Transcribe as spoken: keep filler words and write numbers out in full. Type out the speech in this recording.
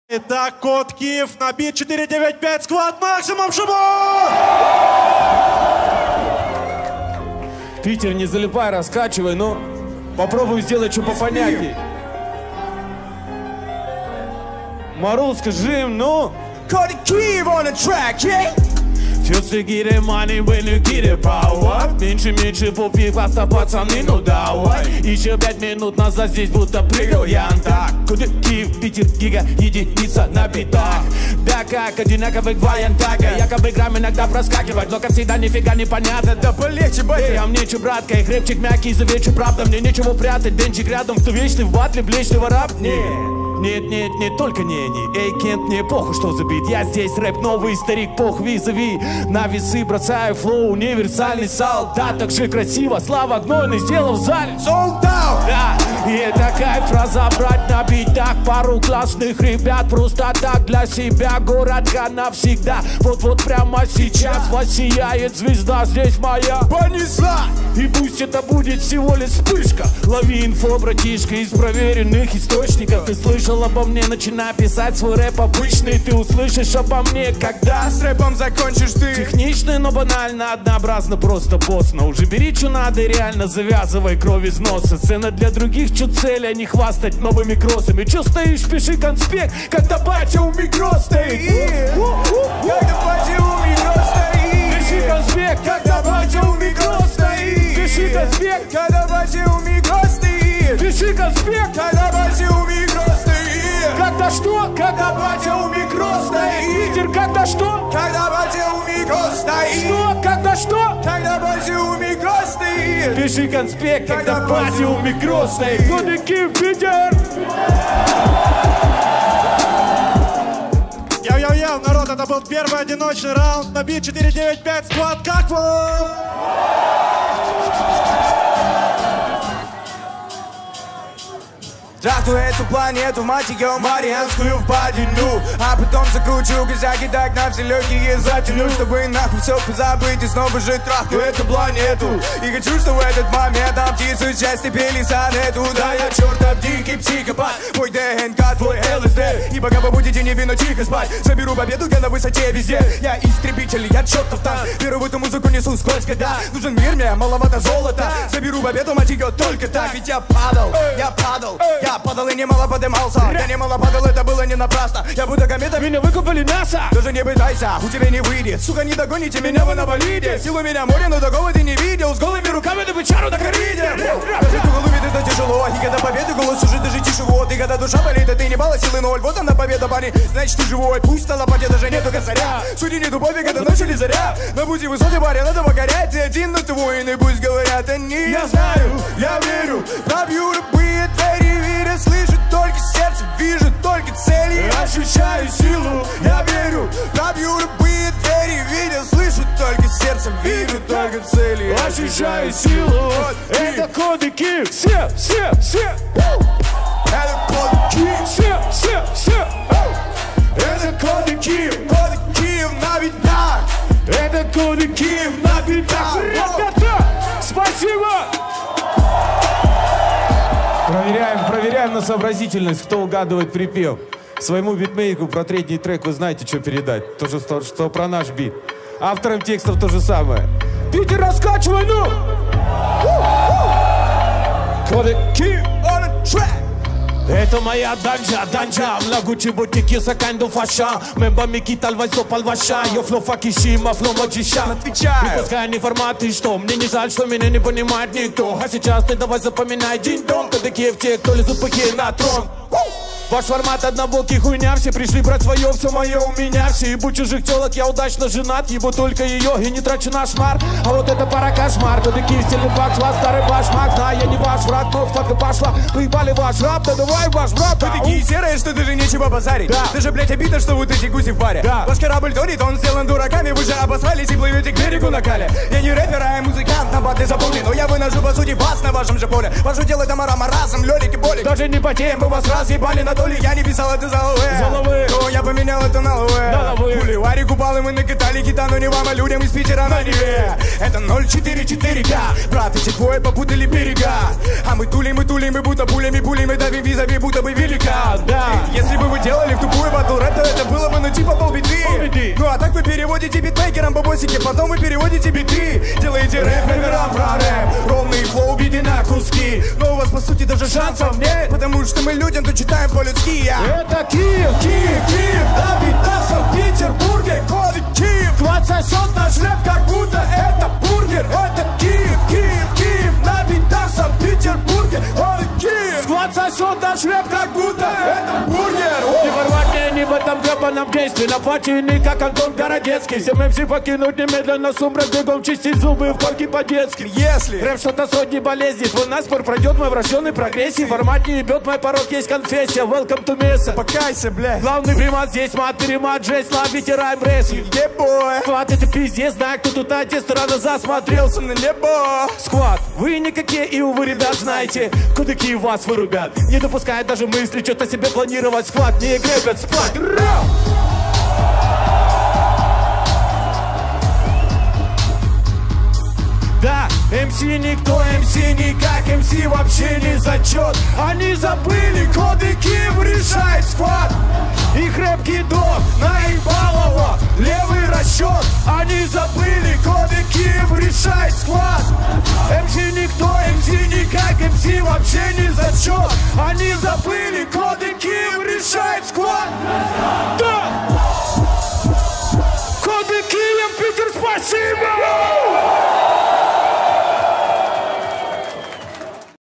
Итак, код Киев на бит четыре девять пять, сквад максимум шуму! Питер, не залипай, раскачивай, ну попробуй сделать что попонятней. Марул, скажи им, ну. Code Kiev on the track, yeah? Just to get the money when you get the power. Меньше, меньше попей, класса, пацаны, ну давай. Еще пять минут назад здесь будто прыгал я так. Куда Киев, Питер, гига, единица на битах. Да как одинаковых два янтага. Якобы грамм иногда проскакивать, но как всегда нифига не понятно. Да полегче, батя. Эй, а мне че, братка, и хребчик мягкий, завечу, правда. Мне нечего прятать, денчик рядом. Кто вечный в батле, блечный раб? Нет. Нет, нет, нет, только не они. Эй, Кент, мне похуй, что забит. Я здесь рэп, новый старик, пох, визави. На весы бросаю флоу, универсальный солдат. Так же красиво, слава гнойный сделал в зале. Sold out! Да, и это кайф разобрать на битах пару классных ребят. Просто так для себя, городка навсегда. Вот-вот прямо сейчас воссияет звезда, здесь моя. Понесла! И пусть это будет всего лишь вспышка. Лови инфо, братишка, из проверенных источников. Ты слышал обо мне, начинай писать свой рэп обычный. Ты услышишь обо мне, когда с рэпом закончишь ты. Технично, но банально, однообразно, просто постно. Уже бери, что надо, и реально завязывай кровь из носа. Цена для других, чё цель, а не хвастать новыми кроссами. Чё стоишь, пиши конспект, когда батя у микро стоит. Когда батя у микро стоит. Пиши конспект, когда батя у микро стоит. Пиши конспект, когда батя у микро стоит. Пиши конспект, когда батя у микро стоит. Когда что? Когда батя у микро стоит. Питер, когда что? Когда батя у микро стоит. Что? Когда что? Когда батя у микро стоит. Пиши конспект, когда, когда батя у микро стоит. Куда Киев, Питер? Яу-яу-яу, народ, это был первый одиночный раунд на бит четыре девять пять, сквад, как вам? Здравствуй, эту планету, мать ее, Марианскую впадину. А потом закручу грязяки, так на все легкие затяну. Чтобы нахуй все позабыть и снова жить трахну эту планету. И хочу, что в этот момент там птицы части пели сонету. Да, я чертов дикий психопат, мой ДНК, твой ЛСД. И пока вы будете невинно тихо спать, заберу победу я на высоте везде. Я истребитель, я чертов танк, веру в эту музыку несу сквозь года. Нужен мир, мне маловато золота. Заберу победу, мать ее, только так. Ведь я падал, я падал, я падал и немало подымался. Я немало падал, это было не напрасно. Я буду кометом, меня выкупали НАСА. Даже не пытайся, у тебя не выйдет. Сука, не догоните меня, вы на болиде. Силу меня море, но такого ты не видел. С голыми руками ты бычару на кориде. Даже ту голове это тяжело. И когда победы голос уже даже тише вот. И когда душа болит, а ты не балла, силы ноль. Вот она победа, парни, значит ты живой. Пусть стала победа, даже нету косаря. Суди нету пофиг, это ночь или заря. На пути высоты, парень, надо покорять. Ты один, но ты воин, и пусть говорят они. Я знаю, я верю, пробью любые двери. Видя, слышу только сердце, вижу только цели. Ощущаю силу, я верю, пробью любые двери. Видя, слышу только сердце, вижу только цели. Ощущаю силу, это коды Киев. Все, все, все. Это коды Киев. Все, все, все. Это коды Киев. Коды Киев на битах. Это коды Киев на битах. Спасибо. Проверяем, проверяем на сообразительность, кто угадывает припев. Своему битмейку про третий трек вы знаете, что передать. То же, что, что про наш бит. Авторам текстов то же самое. Питер, раскачивай, ну! Коды Киев on the track. Это моя данжа, данжа. Млагучи бутики, саканду фаша. Мемба микитал вайсо палваша. Yo фло факишима, фло моджиша. Отвечаю. Выпускай не форматы, что мне не жаль, что меня не понимает никто. А сейчас ты давай запоминай динь-дон. Коды Киев, те, кто лезут пахи на трон. Ваш формат однобокий хуйня. Все пришли брать свое, все мое у меня. Все ебу чужих телок, я удачно женат. Ебу только ее и не трачу на шмар. А вот это пара кошмар. Коды Киев, стильный факт, вас старый башмак. Знаю, я не ваш враг, но схватка пошла. Поебали ваш рап, да давай ваш брат. Вы такие серые, что даже нечего базарить. Да. Даже, блять, обидно, что вот эти гуси в паре. Да. Ваш корабль тонет, он сделан дураками. Вы же обосрались и плывете к берегу на кале. Я не рэпер, а музыкант, на баты запомни. Но я выношу, по сути, вас на вашем же поле. Ваше дело это маразм, лёлик и болик. Даже не потеем, Мы вас разъебали на доли. Я не писал это за лавы. За лавы. Но я поменял это на лавы. На лавы. Хуливари купалы мы накатали кита, но не вам, а людям из Питера на Неве. Это ноль четыре четыре ка. Брат, эти двое попутали берега. А мы тулим, мы тулим, мы будто пулями, пулями давим визави, будто бы велика. Да. Если бы вы делали в тупую баталию, ну типа полбиты. Полбиты. Ну а так вы переводите битмейкерам бабосики, потом вы переводите биты. Делаете рэп, рэперам про рэп, ровный флоу, биты на куски. Но у вас по сути даже шансов нет, потому что мы людям то читаем по-людски. Я. Это Киев, Киев, Киев, на битах в Санкт-Петербурге, коды Киев. двадцать сот Наш рэп как будто это бургер. Это Киев, Киев, Киев, на битах в Санкт-Петербурге, коды Киев. двадцать сот наш рэп Как будто это бургер. не ворвать мне не в этом гребаном действии. На плотине, как Антон Городецкий. Всем эм си покинуть немедленно сумрак, бегом чистить зубы в парке по-детски. Если рэп что-то сотни болезней, твой наспор пройдет мой врожденный прогрессии. Формат не ебет, мой порог есть конфессия. Welcome to Mesa. покайся, блядь. Главный примат здесь, мат, перемат, жесть, ловите райм, рейсинг. Ебой, Сквад, это пиздец, знаю, кто тут отец, рано засмотрелся. на небо. Сквад, вы никакие, и увы, ребят, знаете, кудыки вас вырубят. Не допуская даже мысли, что-то себе планировать. Сквад, не гребет, спать. Да, эм си никто, эм си никак, эм си вообще не зачет. Они забыли, коды Киев решает сквад. Их рэп кидок, наебалово, левый расчет. Они забыли, коды Киев решает сквад. эм си никто, эм си никак, эм си вообще не зачет.